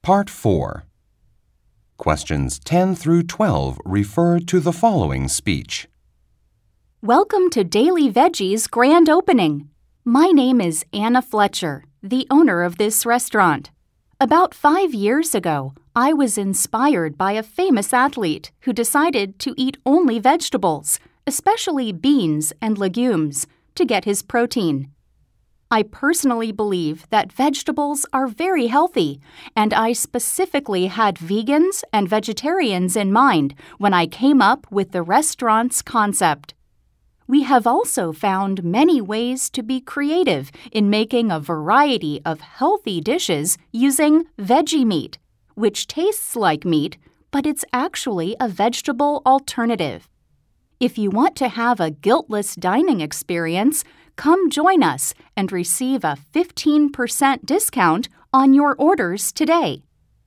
Part 4. Questions 10 through 12 refer to the following speech. Welcome to Daily Veggie's grand opening. My name is Anna Fletcher, the owner of this restaurant. About 5 years ago, I was inspired by a famous athlete who decided to eat only vegetables, especially beans and legumes, to get his protein. I personally believe that vegetables are very healthy, and I specifically had vegans and vegetarians in mind when I came up with the restaurant's concept. We have also found many ways to be creative in making a variety of healthy dishes using veggie meat, which tastes like meat, but it's actually a vegetable alternative. If you want to have a guiltless dining experience, come join us and receive a 15% discount on your orders today.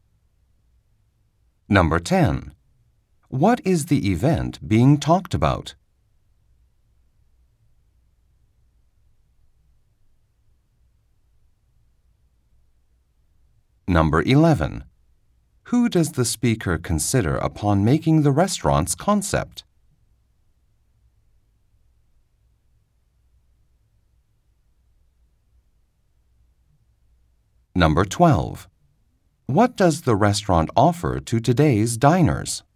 Number 10. What is the event being talked about? Number 11. Who does the speaker consider upon making the restaurant's concept? Number 12. What does the restaurant offer to today's diners?